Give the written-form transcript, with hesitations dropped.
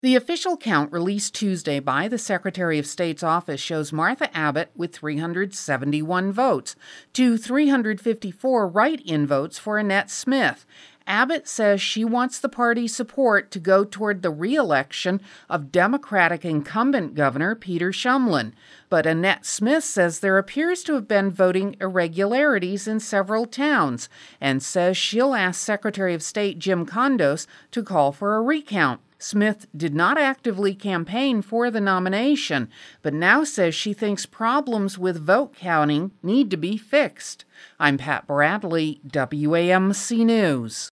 The official count released Tuesday by the Secretary of State's office shows Martha Abbott with 371 votes to 354 write-in votes for Annette Smith. Abbott says she wants the party's support to go toward the re-election of Democratic incumbent Governor Peter Shumlin. But Annette Smith says there appears to have been voting irregularities in several towns and says she'll ask Secretary of State Jim Kondos to call for a recount. Smith did not actively campaign for the nomination, but now says she thinks problems with vote counting need to be fixed. I'm Pat Bradley, WAMC News.